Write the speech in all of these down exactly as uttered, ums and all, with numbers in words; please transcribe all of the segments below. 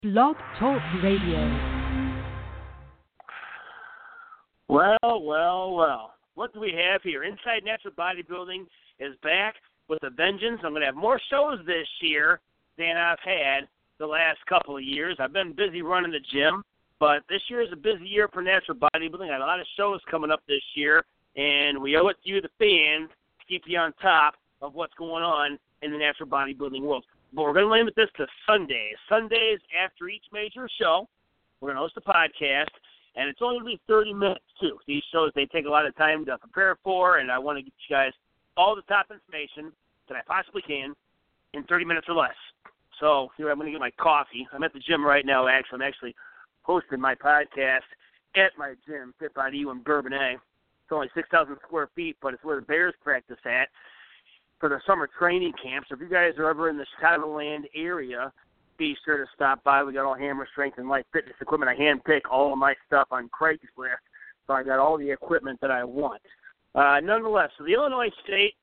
Blog Talk Radio. Well, well, well. What do we have here? Inside Natural Bodybuilding is back with a vengeance. I'm going to have more shows this year than I've had the last couple of years. I've been busy running the gym, but this year is a busy year for natural bodybuilding. I got a lot of shows coming up this year, and we owe it to you, the fans, to keep you on top of what's going on in the natural bodybuilding world. But we're going to limit this to Sundays. Sundays after each major show, we're going to host a podcast, and it's only going to be thirty minutes, too. These shows, they take a lot of time to prepare for, and I want to get you guys all the top information that I possibly can in thirty minutes or less. So here I'm going to get my coffee. I'm at the gym right now, actually. I'm actually hosting my podcast at my gym, Fit Body U in Bourbonnais. It's only six thousand square feet, but it's where the Bears practice at for the summer training camp. So if you guys are ever in the Chicagoland area, be sure to stop by. We got all Hammer Strength and Life Fitness equipment. I hand pick all of my stuff on Craigslist, so I got all the equipment that I want. Uh, nonetheless, so the Illinois State,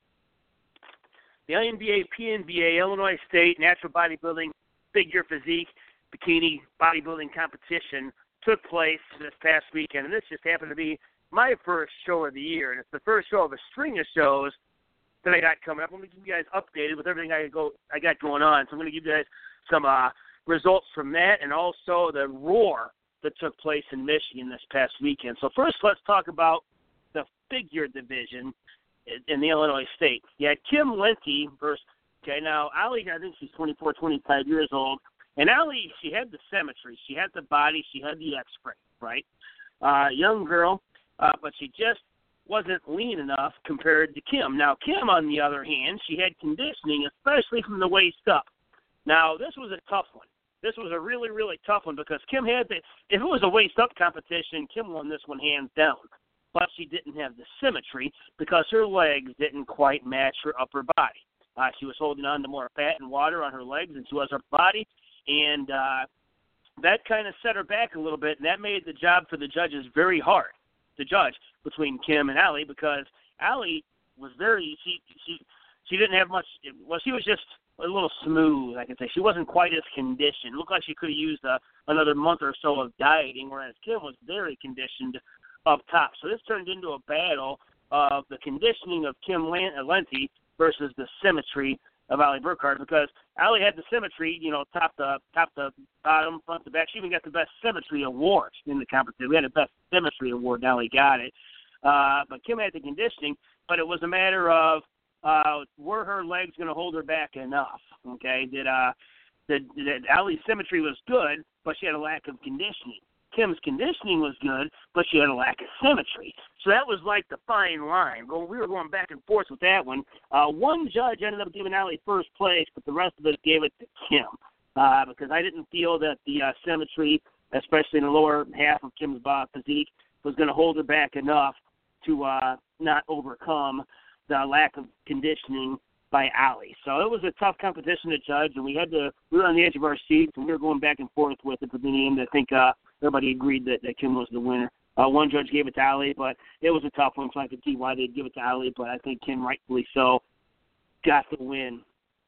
the I N B A, P N B A, Illinois State Natural Bodybuilding Figure Physique Bikini Bodybuilding Competition took place this past weekend, and this just happened to be my first show of the year, and it's the first show of a string of shows that I got coming up. I'm going to keep you guys updated with everything I go I got going on. So I'm going to give you guys some uh, results from that, and also the roar that took place in Michigan this past weekend. So first, let's talk about the figure division in the Illinois State. You had Kim Lenti versus, okay, now Allie, I think she's twenty-four, twenty-five years old, and Allie, she had the symmetry, she had the body, she had the X-frame, right? Uh, young girl, uh, but she just wasn't lean enough compared to Kim. Now, Kim, on the other hand, she had conditioning, especially from the waist up. Now, this was a tough one. This was a really, really tough one because Kim had the, if it was a waist-up competition, Kim won this one hands down. But she didn't have the symmetry because her legs didn't quite match her upper body. Uh, she was holding on to more fat and water on her legs than she was her body, and uh, that kind of set her back a little bit, and that made the job for the judges very hard to judge between Kim and Allie because Allie was very, she, she, she didn't have much, well, she was just a little smooth, I can say. She wasn't quite as conditioned. It looked like she could have used uh, another month or so of dieting, whereas Kim was very conditioned up top. So this turned into a battle of the conditioning of Kim Lenti versus the symmetry of Allie Burkhardt because Allie had the symmetry, you know, top to top to bottom, front to back. She even got the best symmetry award in the competition. We had the best symmetry award. Allie got it. Uh, but Kim had the conditioning, but it was a matter of uh, were her legs going to hold her back enough? Okay, did uh, did, did Allie's symmetry was good, but she had a lack of conditioning. Kim's conditioning was good, but she had a lack of symmetry. So that was like the fine line. We were going back and forth with that one. Uh, one judge ended up giving Allie first place, but the rest of us gave it to Kim uh, because I didn't feel that the uh, symmetry, especially in the lower half of Kim's physique, was going to hold her back enough to uh, not overcome the lack of conditioning by Allie. So it was a tough competition to judge, and we had to. We were on the edge of our seats, and we were going back and forth with it. But in the end, I think uh, everybody agreed that, that Kim was the winner. Uh, one judge gave it to Allie, but it was a tough one, so I could see why they'd give it to Allie. But I think Kim, rightfully so, got the win.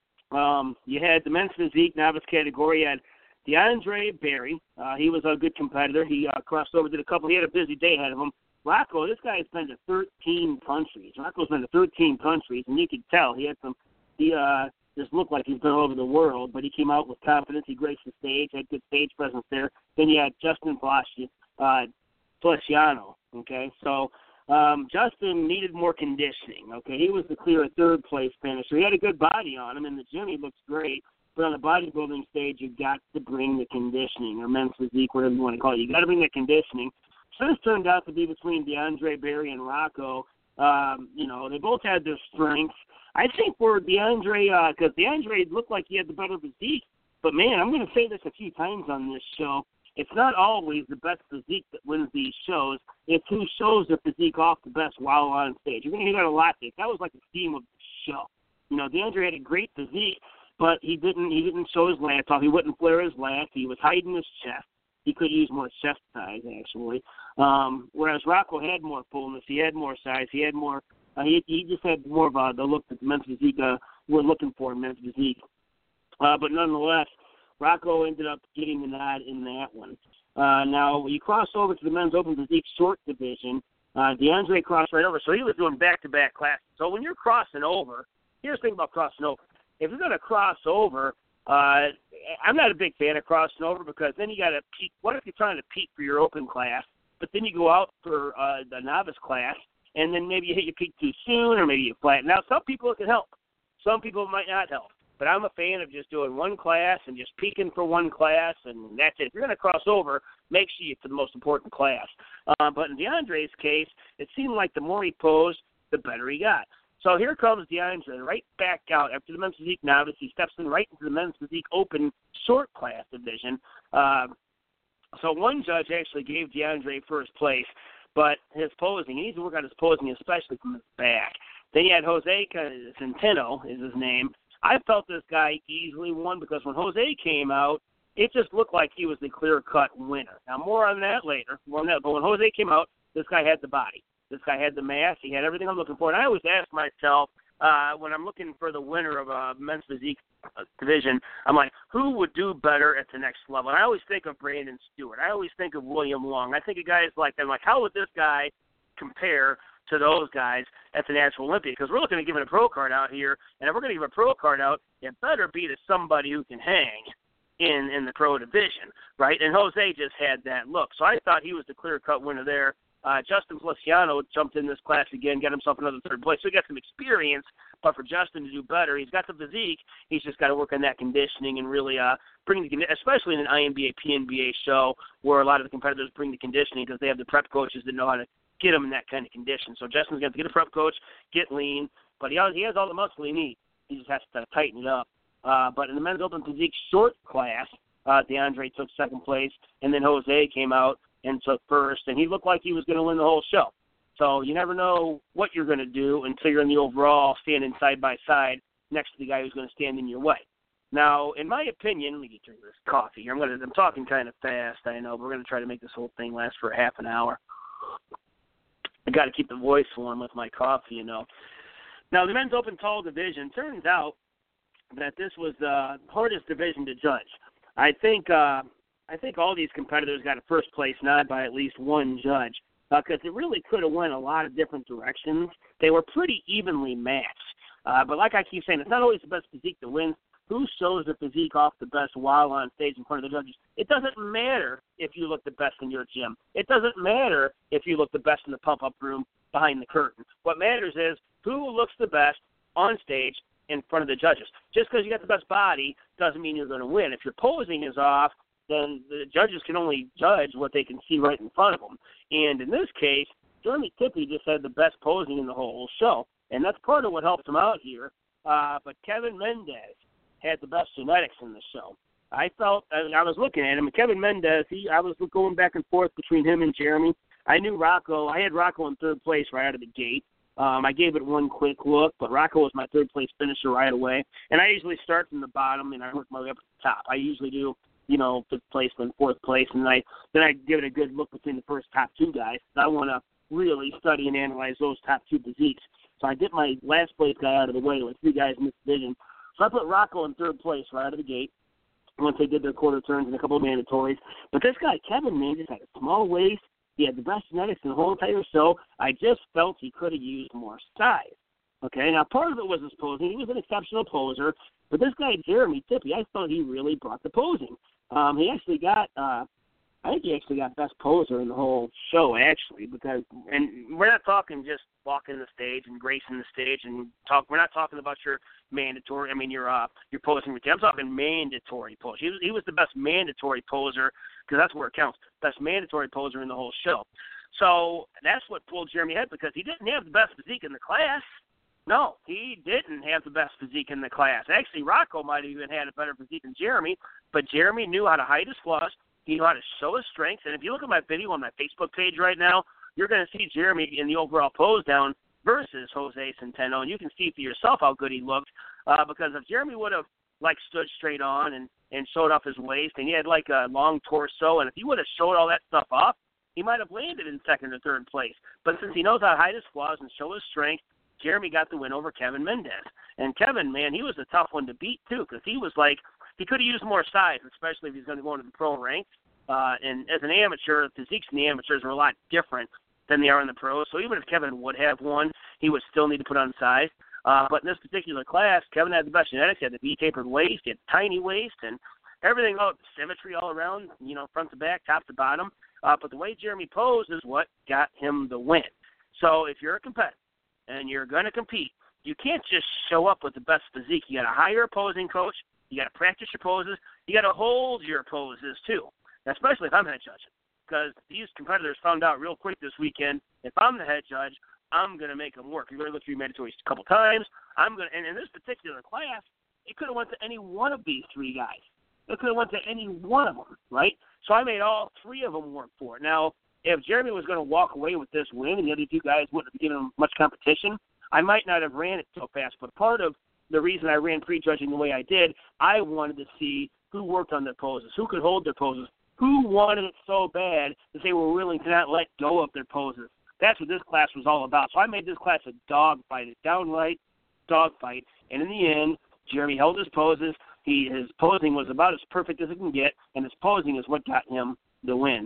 Um, you had the men's physique novice category. You had DeAndre Berry. Uh, he was a good competitor. He uh, crossed over, did a couple. He had a busy day ahead of him. Rocco, this guy's been to thirteen countries. Rocco's been to thirteen countries, and you could tell he had some. He uh, just looked like he's been all over the world, but he came out with confidence. He graced the stage, had good stage presence there. Then you had Justin Palacio, uh, Feliciano. Okay, so um, Justin needed more conditioning. Okay, he was the clear third place finisher. He had a good body on him in the gym. He looks great. But on the bodybuilding stage, you got to bring the conditioning, or men's physique, whatever you want to call it. You got to bring the conditioning. So this turned out to be between DeAndre Berry and Rocco. Um, you know, they both had their strengths. I think for DeAndre, because uh, DeAndre looked like he had the better physique. But, man, I'm going to say this a few times on this show. It's not always the best physique that wins these shows. It's who shows their physique off the best while on stage. You're going to hear that a lot. That was like the theme of the show. You know, DeAndre had a great physique, but he didn't he didn't show his lats off. He wouldn't flare his lats. He was hiding his chest. He could use more chest size, actually. Um, whereas Rocco had more fullness. He had more size. He had more uh, – he, he just had more of uh, the look that the men's physique uh, we're looking for in men's physique. Uh, but nonetheless, Rocco ended up getting the nod in that one. Uh, now, when you cross over to the men's open physique short division, uh, DeAndre crossed right over. So he was doing back-to-back classes. So when you're crossing over, here's the thing about crossing over. If you're going to cross over, uh, I'm not a big fan of crossing over because then you got to peak. What if you're trying to peak for your open class, but then you go out for uh, the novice class, and then maybe you hit your peak too soon or maybe you flatten. Now, some people it can help. Some people it might not help. But I'm a fan of just doing one class and just peaking for one class, and that's it. If you're going to cross over, make sure you get to the most important class. Uh, but in DeAndre's case, it seemed like the more he posed, the better he got. So here comes DeAndre right back out after the men's physique novice. He steps in right into the men's physique open short class division. Uh, so one judge actually gave DeAndre first place, but his posing, he needs to work on his posing, especially from his back. Then you had Jose Centeno is his name. I felt this guy easily won because when Jose came out, it just looked like he was the clear-cut winner. Now, more on that later. More on that. But when Jose came out, this guy had the body. This guy had the mass. He had everything I'm looking for. And I always ask myself, uh, when I'm looking for the winner of a men's physique division, I'm like, who would do better at the next level? And I always think of Brandon Stewart. I always think of William Long. I think of guys like that. I'm like, how would this guy compare to those guys at the National Olympia? Because we're looking at giving a pro card out here, and if we're going to give a pro card out, it better be to somebody who can hang in, in the pro division, right? And Jose just had that look. So I thought he was the clear-cut winner there. Uh, Justin Feliciano jumped in this class again, got himself another third place. So he got some experience, but for Justin to do better, he's got the physique. He's just got to work on that conditioning and really uh, bring the – especially in an I N B A, P N B A show where a lot of the competitors bring the conditioning because they have the prep coaches that know how to get him in that kind of condition. So Justin's going to get a prep coach, get lean, but he has, he has all the muscle he needs. He just has to tighten it up. Uh, but in the men's open physique short class, uh, DeAndre took second place, and then Jose came out and took first, and he looked like he was going to win the whole show. So you never know what you're going to do until you're in the overall standing side by side next to the guy who's going to stand in your way. Now, in my opinion, let me get through this coffee here. I'm going to, I'm talking kind of fast, I know, but we're going to try to make this whole thing last for a half an hour. I got to keep the voice warm with my coffee, you know. Now, the men's open tall division, turns out that this was the hardest division to judge. I think uh, I think all these competitors got a first place nod by at least one judge because uh, it really could have went a lot of different directions. They were pretty evenly matched. Uh, but like I keep saying, it's not always the best physique that wins. Who shows the physique off the best while on stage in front of the judges? It doesn't matter if you look the best in your gym. It doesn't matter if you look the best in the pump-up room behind the curtain. What matters is who looks the best on stage in front of the judges. Just because you got the best body doesn't mean you're going to win. If your posing is off, then the judges can only judge what they can see right in front of them. And in this case, Jeremy Tippy just had the best posing in the whole show, and that's part of what helped him out here. Uh, but Kevin Mendez had the best genetics in the show. I felt, I was looking at him, and Kevin Mendez, he, I was going back and forth between him and Jeremy. I knew Rocco, I had Rocco in third place right out of the gate. Um, I gave it one quick look, but Rocco was my third place finisher right away. And I usually start from the bottom, and I work my way up to the top. I usually do, you know, fifth place, then fourth place, and I then I give it a good look between the first top two guys. I want to really study and analyze those top two physiques. So I get my last place guy out of the way with three guys in this division. So I put Rocco in third place right out of the gate once they did their quarter turns and a couple of mandatories. But this guy, Kevin, man, just had a small waist. He had the best genetics in the whole entire show. I just felt he could have used more size. Okay, now part of it was his posing. He was an exceptional poser. But this guy, Jeremy Tippy, I thought he really brought the posing. Um, he actually got, uh, I think he actually got best poser in the whole show, actually, because, and we're not talking just walking the stage and gracing the stage and talk. We're not talking about your mandatory, I mean, your uh, your posing routine. I'm talking mandatory pose. He was, he was the best mandatory poser because that's where it counts. Best mandatory poser in the whole show. So that's what pulled Jeremy ahead because he didn't have the best physique in the class. No, he didn't have the best physique in the class. Actually, Rocco might have even had a better physique than Jeremy, but Jeremy knew how to hide his flaws. He knew how to show his strengths. And if you look at my video on my Facebook page right now, you're going to see Jeremy in the overall pose down versus Jose Centeno, and you can see for yourself how good he looked uh, because if Jeremy would have, like, stood straight on and, and showed off his waist, and he had, like, a long torso, and if he would have showed all that stuff off, he might have landed in second or third place. But since he knows how to hide his flaws and show his strength, Jeremy got the win over Kevin Mendez. And Kevin, man, he was a tough one to beat, too, because he was like he could have used more size, especially if he's going to go into the pro ranks. Uh, and as an amateur, the physiques in the amateurs are a lot different than they are in the pros. So even if Kevin would have won, he would still need to put on size. Uh, but in this particular class, Kevin had the best genetics. He had the V-tapered waist, he had tiny waist, and everything, oh, symmetry all around, you know, front to back, top to bottom. Uh, but the way Jeremy posed is what got him the win. So if you're a competitor and you're going to compete, you can't just show up with the best physique. You got to hire a posing coach. You got to practice your poses. You got to hold your poses too, especially if I'm head judging, because these competitors found out real quick this weekend. If I'm the head judge, I'm going to make them work. You're going to look through mandatories a couple times. I'm going to, and in this particular class, it could have went to any one of these three guys. It could have went to any one of them, right? So I made all three of them work for it. Now, if Jeremy was going to walk away with this win and the other two guys wouldn't have given him much competition, I might not have ran it so fast. But part of the reason I ran prejudging the way I did, I wanted to see who worked on their poses, who could hold their poses, who wanted it so bad that they were willing to not let go of their poses. That's what this class was all about. So I made this class a dog fight, a downright dog fight. And in the end, Jeremy held his poses. He, his posing was about as perfect as it can get, and his posing is what got him the win.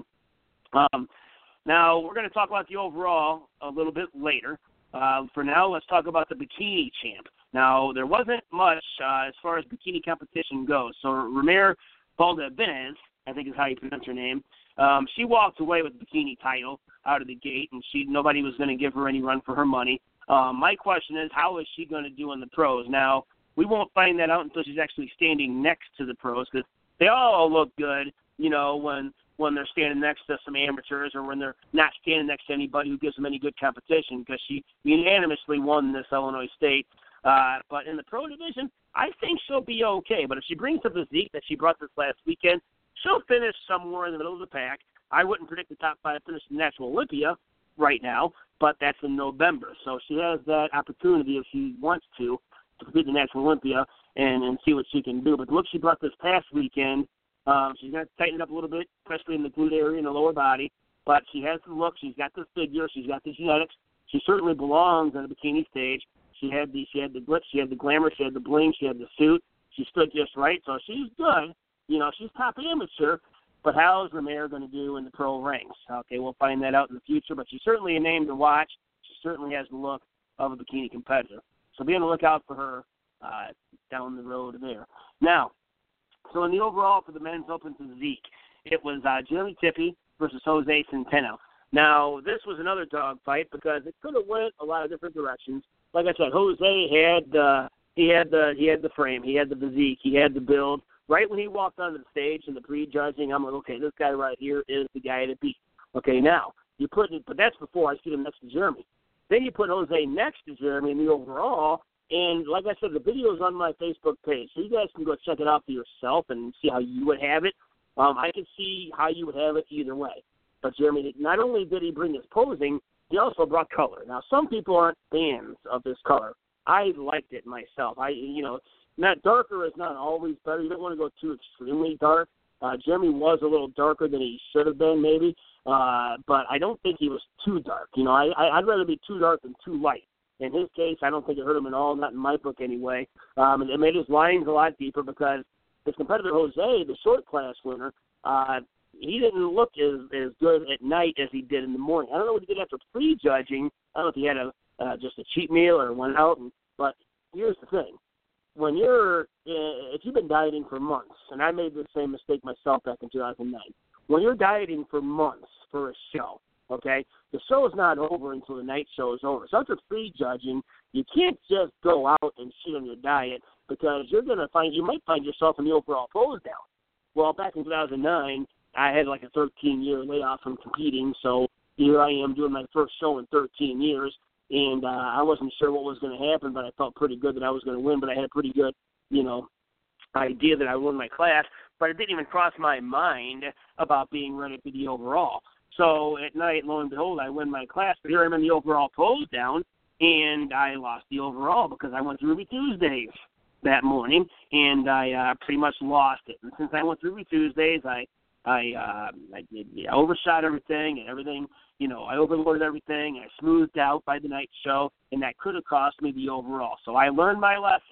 Um, now, we're going to talk about the overall a little bit later. Uh, for now, let's talk about the bikini champ. Now, there wasn't much uh, as far as bikini competition goes. So, Ramir Valdez, I think is how you pronounce her name, um, she walked away with the bikini title out of the gate, and she nobody was going to give her any run for her money. Um, my question is, how is she going to do in the pros? Now, we won't find that out until she's actually standing next to the pros, because they all look good, you know, when when they're standing next to some amateurs or when they're not standing next to anybody who gives them any good competition, because she unanimously won this Illinois State. Uh, but in the pro division, I think she'll be okay. But if she brings the physique that she brought this last weekend, she'll finish somewhere in the middle of the pack. I wouldn't predict the top five finish in Natural Olympia right now, but that's in November. So she has that opportunity if she wants to, to compete in the Natural Olympia and, and see what she can do. But the look she brought this past weekend, um, she's going to tighten it up a little bit, especially in the glute area and the lower body. But she has the look. She's got the figure. She's got the genetics. She certainly belongs on the bikini stage. She had the she had the glitz. She had the glamour. She had the bling. She had the suit. She stood just right. So she's good. You know, she's top amateur. But how is Ramir going to do in the pro ranks? Okay, we'll find that out in the future. But she's certainly a name to watch. She certainly has the look of a bikini competitor. So be on the lookout for her uh, down the road there. Now, so in the overall for the men's open physique, it was uh, Jeremy Tippy versus Jose Centeno. Now, this was another dogfight because it could have went a lot of different directions. Like I said, Jose had uh, he had the he had the frame, he had the physique, he had the build. Right when he walked onto the stage in the prejudging, I'm like, okay, this guy right here is the guy to beat. Okay, now you put it, but that's before I see him next to Jeremy. Then you put Jose next to Jeremy in the overall, and like I said, the video is on my Facebook page, so you guys can go check it out for yourself and see how you would have it. Um, I can see how you would have it either way. But Jeremy, not only did he bring his posing, he also brought color. Now, some people aren't fans of this color. I liked it myself. I, you know, not darker is not always better. You don't want to go too extremely dark. Uh, Jeremy was a little darker than he should have been, maybe, uh, but I don't think he was too dark. You know, I, I, I'd rather be too dark than too light. In his case, I don't think it hurt him at all, not in my book anyway. Um, and it made his lines a lot deeper because his competitor Jose, the short class winner, uh, he didn't look as, as good at night as he did in the morning. I don't know what he did after prejudging. I don't know if he had a uh, just a cheat meal or went out. And, but here's the thing. When you're, uh, if you've been dieting for months, and I made the same mistake myself back in two thousand nine, when you're dieting for months for a show, okay, the show is not over until the night show is over. So after prejudging, you can't just go out and shit on your diet because you're going to find, you might find yourself in the overall pose down. Well, back in two thousand nine, I had like a thirteen-year layoff from competing, so here I am doing my first show in thirteen years. And uh, I wasn't sure what was going to happen, but I felt pretty good that I was going to win. But I had a pretty good, you know, idea that I would win my class. But it didn't even cross my mind about being ready for the overall. So at night, lo and behold, I win my class. But here I'm in the overall pose down, and I lost the overall because I went to Ruby Tuesdays that morning, and I uh, pretty much lost it. And since I went to Ruby Tuesdays, I I, uh, I, I overshot everything and everything. You know, I overloaded everything. I smoothed out by the night show, and that could have cost me the overall. So I learned my lesson.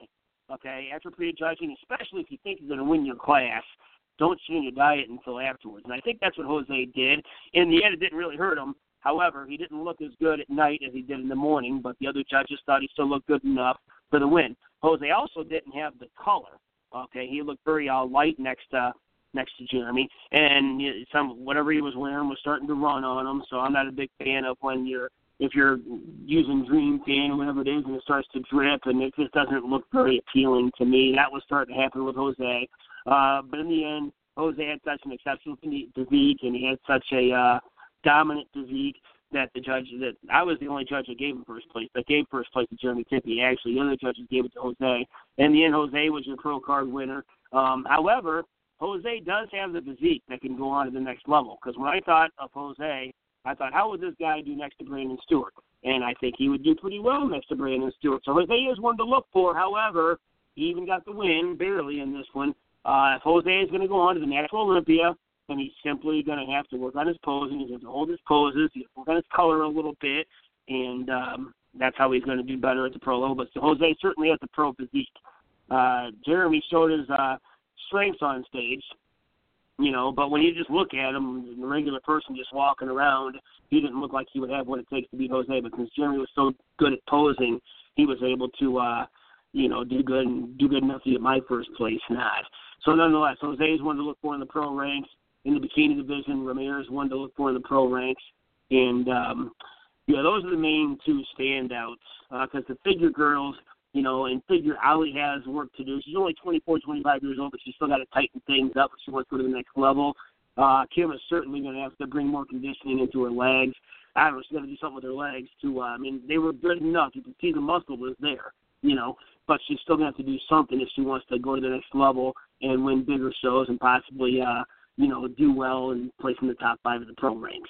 okay, after prejudging, especially if you think you're going to win your class, don't change your diet until afterwards. And I think that's what Jose did. In the end, it didn't really hurt him. However, he didn't look as good at night as he did in the morning, but the other judges thought he still looked good enough for the win. Jose also didn't have the color. Okay, he looked very uh, light next to next to Jeremy, and some whatever he was wearing was starting to run on him. So I'm not a big fan of when you're if you're using Dream Tan or whatever it is, and it starts to drip, and it just doesn't look very appealing to me. That was starting to happen with Jose. Uh, but in the end, Jose had such an exceptional physique, and he had such a uh, dominant physique that the judge, that I was the only judge that gave him first place. I gave first place to Jeremy Tippy. Actually, the other judges gave it to Jose. In the end, Jose was your pro card winner. Um, however, Jose does have the physique that can go on to the next level. Because when I thought of Jose, I thought, how would this guy do next to Brandon Stewart? And I think he would do pretty well next to Brandon Stewart. So Jose is one to look for. However, he even got the win, barely in this one. Uh, if Jose is going to go on to the Natural Olympia, then he's simply going to have to work on his posing. He's going to hold his poses. He's going to work on his color a little bit. And um, that's how he's going to do better at the pro level. But so Jose certainly has the pro physique. Uh, Jeremy showed his uh, strengths on stage. You know, but when you just look at him, the regular person just walking around, he didn't look like he would have what it takes to beat Jose. But since Jeremy was so good at posing, he was able to, uh, you know, do good and do good enough to get my first place. Not. So nonetheless, Jose is one to look for in the pro ranks. In the bikini division, Ramirez one to look for in the pro ranks. And, um, yeah, those are the main two standouts. Because uh, the figure girls, you know, in figure, Ali has work to do. She's only twenty-four, twenty-five years old, but she's still got to tighten things up if she wants to go to the next level. Uh, Kim is certainly going to have to bring more conditioning into her legs. I don't know, she's got to do something with her legs, too. Uh, I mean, they were good enough. You can see the muscle was there, you know, but she's still going to have to do something if she wants to go to the next level and win bigger shows and possibly, uh, you know, do well and place in the top five of the pro ranks.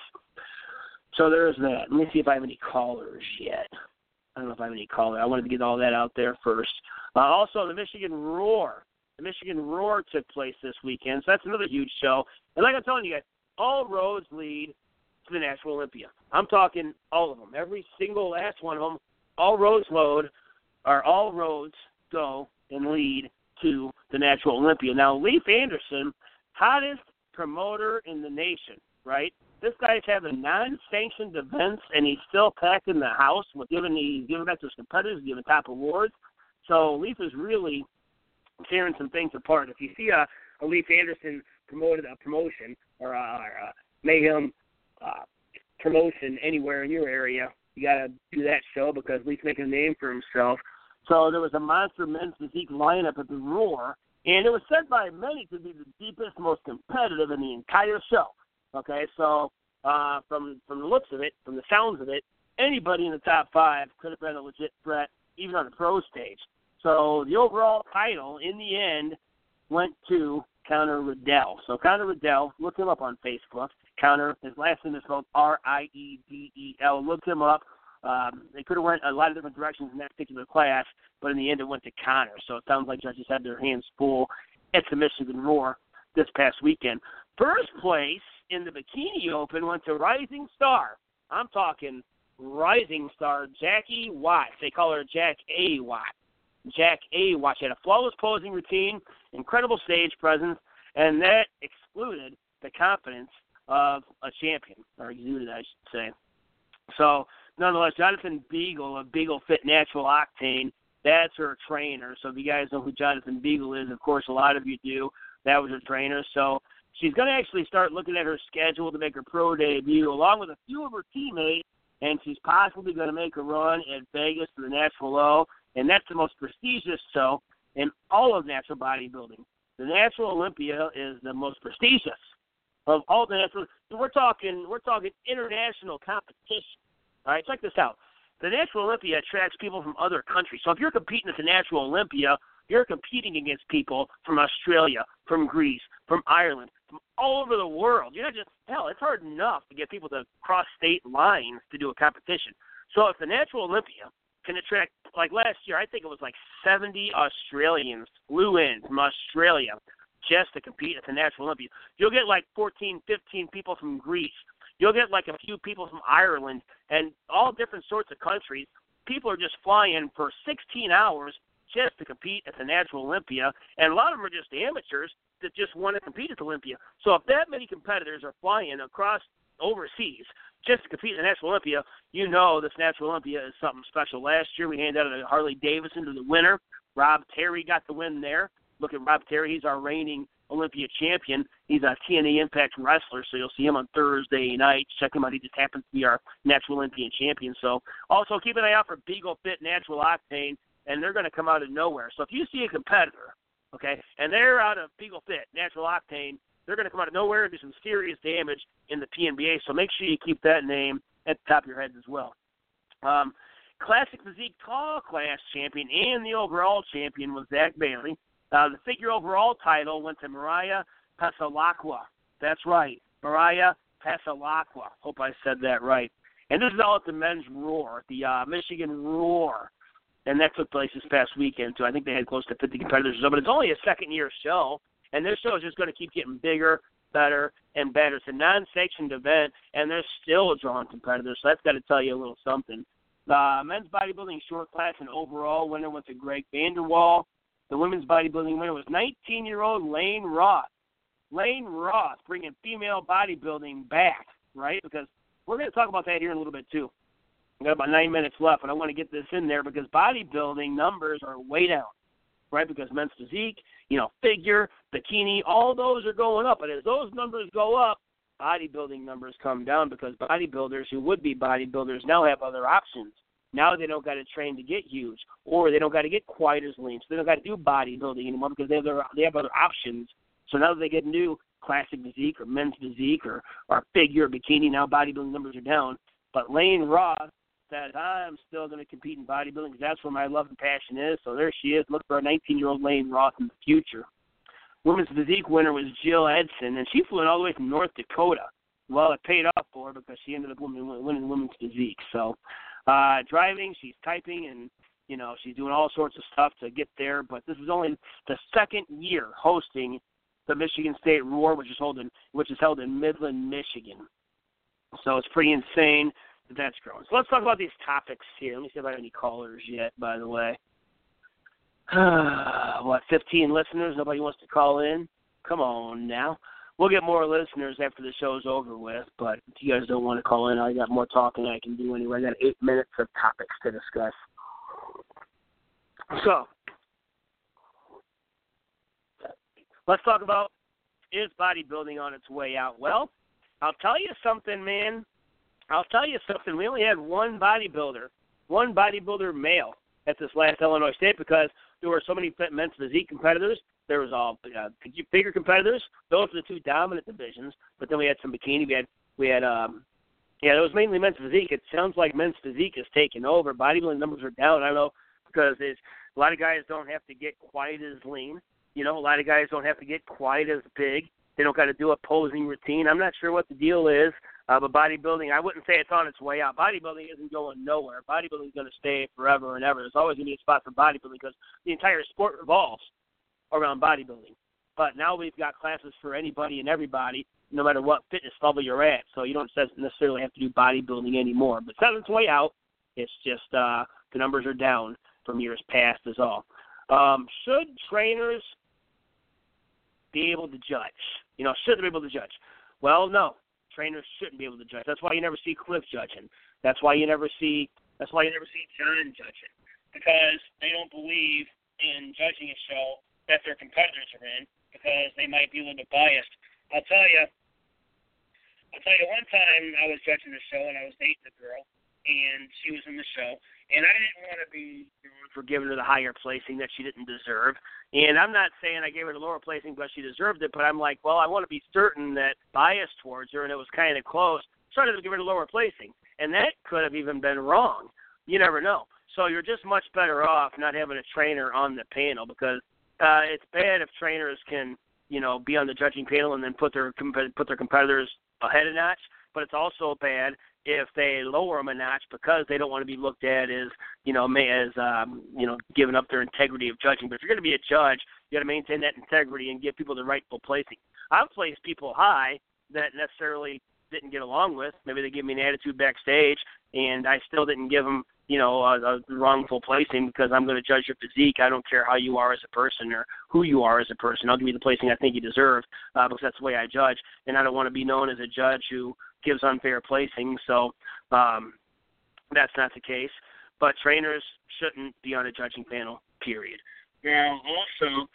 So there's that. Let me see if I have any callers yet. I don't know if I have any callers. I wanted to get all that out there first. Uh, also, the Michigan Roar. The Michigan Roar took place this weekend, so that's another huge show. And like I'm telling you guys, all roads lead to the Natural Olympia. I'm talking all of them. Every single last one of them, all roads load, or all roads go and lead to the Natural Olympia. Now, Leif Anderson, hottest promoter in the nation, right? This guy's having non-sanctioned events, and he's still packing the house with giving the giving back to his competitors, giving top awards. So Leif is really tearing some things apart. If you see a, a Leif Anderson promoted a promotion or a, or a Mayhem uh, promotion anywhere in your area, you got to do that show because Leif's making a name for himself. So there was a monster men's physique lineup at the Roar, and it was said by many to be the deepest, most competitive in the entire show. Okay, so uh, from from the looks of it, from the sounds of it, anybody in the top five could have been a legit threat, even on the pro stage. So the overall title, in the end, went to Conor Riddell. So Conor Riddell, look him up on Facebook. Conor, his last name is spelled R I E D E L. Look him up. Um, they could have went a lot of different directions in that particular class, but in the end it went to Conor. So it sounds like judges had their hands full at the Michigan Roar this past weekend. First place in the Bikini Open went to Rising Star. I'm talking Rising Star Jackie Watt. They call her Jack A. Watt. Jack A. Watt. She had a flawless posing routine, incredible stage presence, and that excluded the confidence of a champion, or exuded, I should say. So, nonetheless, Jonathan Beagle of Beagle Fit Natural Octane, that's her trainer. So if you guys know who Jonathan Beagle is, of course, a lot of you do. That was her trainer. So she's going to actually start looking at her schedule to make her pro debut, along with a few of her teammates, and she's possibly going to make a run at Vegas for the Natural O, and that's the most prestigious show in all of natural bodybuilding. The Natural Olympia is the most prestigious of all the natural. We're talking, we're talking international competition. All right, check this out. The Natural Olympia attracts people from other countries. So if you're competing at the Natural Olympia, you're competing against people from Australia, from Greece, from Ireland, from all over the world. You're not just, hell, it's hard enough to get people to cross state lines to do a competition. So if the Natural Olympia can attract, like last year, I think it was like seventy Australians flew in from Australia just to compete at the Natural Olympia. You'll get like fourteen, fifteen people from Greece. You'll get like a few people from Ireland and all different sorts of countries. People are just flying for sixteen hours just to compete at the Natural Olympia, and a lot of them are just amateurs that just want to compete at Olympia. So if that many competitors are flying across overseas just to compete at the Natural Olympia, you know this Natural Olympia is something special. Last year we handed out a Harley Davidson to the winner. Rob Terry got the win there. Look at Rob Terry. He's our reigning Olympia champion. He's a T N A Impact wrestler, so you'll see him on Thursday night. Check him out. He just happens to be our Natural Olympian champion. So also keep an eye out for Beagle Fit Natural Octane, and they're going to come out of nowhere. So if you see a competitor, okay, and they're out of Beagle Fit Natural Octane, they're going to come out of nowhere and do some serious damage in the P N B A. So make sure you keep that name at the top of your heads as well. Um, Classic Physique Tall Class champion and the overall champion was Zach Bailey. Uh, the figure overall title went to Mariah Pasalacqua. That's right, Mariah Pasalacqua. Hope I said that right. And this is all at the Men's Roar, the uh, Michigan Roar. And that took place this past weekend, too. I think they had close to fifty competitors. But it's only a second-year show, and this show is just going to keep getting bigger, better, and better. It's a non-sanctioned event, and they're still drawing competitors, so that's got to tell you a little something. The uh, men's bodybuilding short class and overall winner went to Greg Vanderwall. The women's bodybuilding winner was nineteen-year-old Lane Roth. Lane Roth bringing female bodybuilding back, right? Because we're going to talk about that here in a little bit, too. We've got about nine minutes left, and I want to get this in there because bodybuilding numbers are way down, right? Because men's physique, you know, figure, bikini, all those are going up. And as those numbers go up, bodybuilding numbers come down because bodybuilders who would be bodybuilders now have other options. Now they don't got to train to get huge, or they don't got to get quite as lean. So they don't got to do bodybuilding anymore because they have, their, they have other options. So now that they get new classic physique or men's physique or, or figure or bikini, now bodybuilding numbers are down. But Lane Roth said, I'm still going to compete in bodybuilding because that's where my love and passion is. So there she is. Look for our nineteen-year-old Lane Roth in the future. Women's physique winner was Jill Edson, and she flew in all the way from North Dakota. Well, it paid off for her because she ended up winning, winning women's physique. So uh, driving, she's typing, and, you know, she's doing all sorts of stuff to get there. But this is only the second year hosting the Michigan State Roar, which is, holding, which is held in Midland, Michigan. So it's pretty insane that that's growing. So let's talk about these topics here. Let me see if I have any callers yet, by the way. What, fifteen listeners? Nobody wants to call in? Come on now. We'll get more listeners after the show's over with, but if you guys don't want to call in, I got more talking I can do anyway. I got eight minutes of topics to discuss. So, let's talk about, is bodybuilding on its way out? Well, I'll tell you something, man. I'll tell you something. We only had one bodybuilder, one bodybuilder male at this last Illinois State because there were so many men's physique competitors. There was all uh, bigger competitors. Those were the two dominant divisions. But then we had some bikini. We had, we had, um, yeah, it was mainly men's physique. It sounds like men's physique is taking over. Bodybuilding numbers are down. I don't know because it's, a lot of guys don't have to get quite as lean. You know, a lot of guys don't have to get quite as big. They don't got to do a posing routine. I'm not sure what the deal is. Uh, but bodybuilding, I wouldn't say it's on its way out. Bodybuilding isn't going nowhere. Bodybuilding is going to stay forever and ever. There's always going to be a spot for bodybuilding because the entire sport revolves around bodybuilding. But now we've got classes for anybody and everybody, no matter what fitness level you're at. So you don't necessarily have to do bodybuilding anymore. But it's on its way out. It's just uh, the numbers are down from years past is all. Um, should trainers be able to judge? You know, should they be able to judge? Well, no. Trainers shouldn't be able to judge. That's why you never see Cliff judging. That's why you never see. That's why you never see John judging, because they don't believe in judging a show that their competitors are in, because they might be a little bit biased. I'll tell you. I'll tell you. One time I was judging the show and I was dating a girl, and she was in the show, and I didn't want to be for giving her the higher placing that she didn't deserve. And I'm not saying I gave her the lower placing because she deserved it, but I'm like, well, I want to be certain that biased towards her, and it was kind of close. So I didn't give her the lower placing. And that could have even been wrong. You never know. So you're just much better off not having a trainer on the panel because uh, it's bad if trainers can, you know, be on the judging panel and then put their put their competitors ahead a notch. But it's also bad if they lower them a notch because they don't want to be looked at as, you know, as, um, you know, giving up their integrity of judging. But if you're going to be a judge, you got to maintain that integrity and give people the rightful placing. I've placed people high that necessarily didn't get along with. Maybe they give me an attitude backstage, and I still didn't give them you know, a, a wrongful placing because I'm going to judge your physique. I don't care how you are as a person or who you are as a person. I'll give you the placing I think you deserve uh, because that's the way I judge, and I don't want to be known as a judge who gives unfair placing. So um, that's not the case. But trainers shouldn't be on a judging panel, period. Now, also,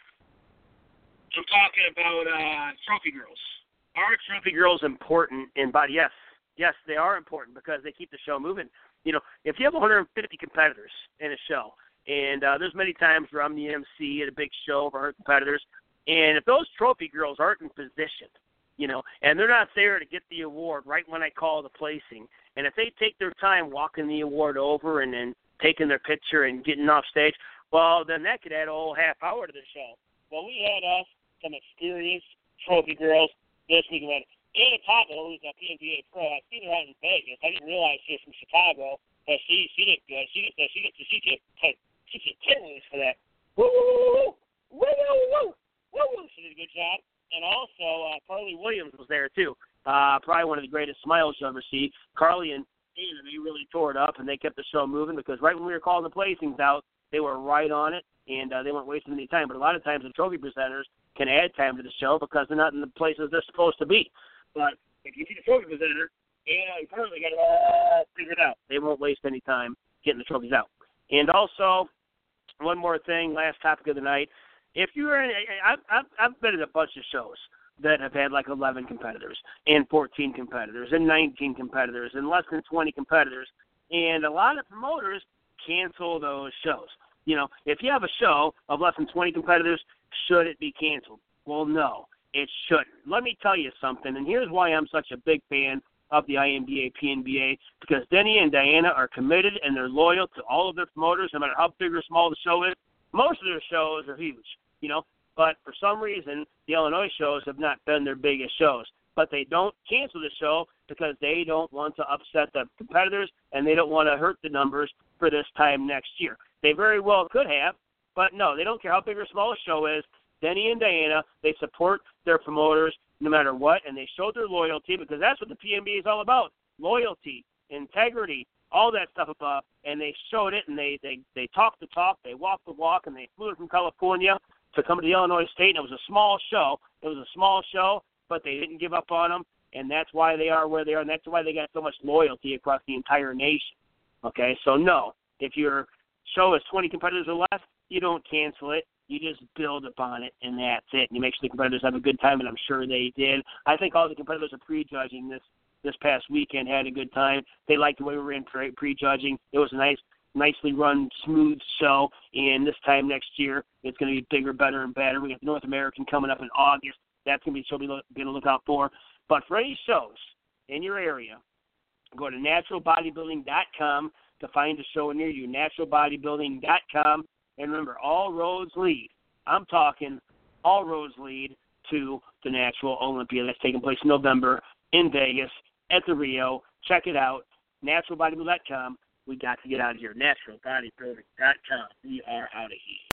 I'm talking about uh, trophy girls. Are trophy girls important in body? Yes. Yes, they are important because they keep the show moving. You know, if you have one hundred fifty competitors in a show, and uh, there's many times where I'm the M C at a big show of one hundred competitors, and if those trophy girls aren't in position, you know, and they're not there to get the award right when I call the placing, and if they take their time walking the award over and then taking their picture and getting off stage, well, then that could add a whole half hour to the show. Well, we had us some experienced trophy girls this week. Anna Taco, who's a P N B A pro, I seen her out in Vegas. I didn't realize she was from Chicago, but she she did good. She did she did she did she did ten for that. Woo woo woo woo woo woo woo. She did a good job. And also uh, Carly Williams was there too. Uh, probably one of the greatest smiles you'll ever see. Carly and Anna, they really tore it up, and they kept the show moving because right when we were calling the placings out, they were right on it, and uh, they weren't wasting any time. But a lot of times the trophy presenters can add time to the show because they're not in the places they're supposed to be. But if you see the trophy presenter, and you currently got it all figured out. They won't waste any time getting the trophies out. And also, one more thing, last topic of the night. If you're in, I've, I've, I've been in a bunch of shows that have had like eleven competitors and fourteen competitors and nineteen competitors and less than twenty competitors. And a lot of promoters cancel those shows. You know, if you have a show of less than twenty competitors, should it be canceled? Well, no. It shouldn't. Let me tell you something, and here's why I'm such a big fan of the I M B A, P N B A, because Denny and Diana are committed and they're loyal to all of their promoters, no matter how big or small the show is. Most of their shows are huge, you know, but for some reason, the Illinois shows have not been their biggest shows. But they don't cancel the show because they don't want to upset the competitors and they don't want to hurt the numbers for this time next year. They very well could have, but no, they don't care how big or small a show is. Denny and Diana, they support their promoters no matter what, and they showed their loyalty because that's what the P N B A is all about, loyalty, integrity, all that stuff above, and they showed it, and they, they, they talked the talk, they walked the walk, and they flew from California to come to the Illinois State, and it was a small show. It was a small show, but they didn't give up on them, and that's why they are where they are, and that's why they got so much loyalty across the entire nation. Okay, so no, if your show is twenty competitors or less, you don't cancel it. You just build upon it, and that's it. And you make sure the competitors have a good time, and I'm sure they did. I think all the competitors are pre-judging this this past weekend had a good time. They liked the way we were in pre-judging. It was a nice, nicely run, smooth show, and this time next year it's going to be bigger, better, and better. We got the North American coming up in August. That's going to be a show we're going to look out for. But for any shows in your area, go to natural bodybuilding dot com to find a show near you, natural bodybuilding dot com. And remember, all roads lead. I'm talking all roads lead to the Natural Olympia that's taking place in November in Vegas at the Rio. Check it out, natural bodybuilding dot com. We got to get out of here. natural bodybuilding dot com. We are out of here.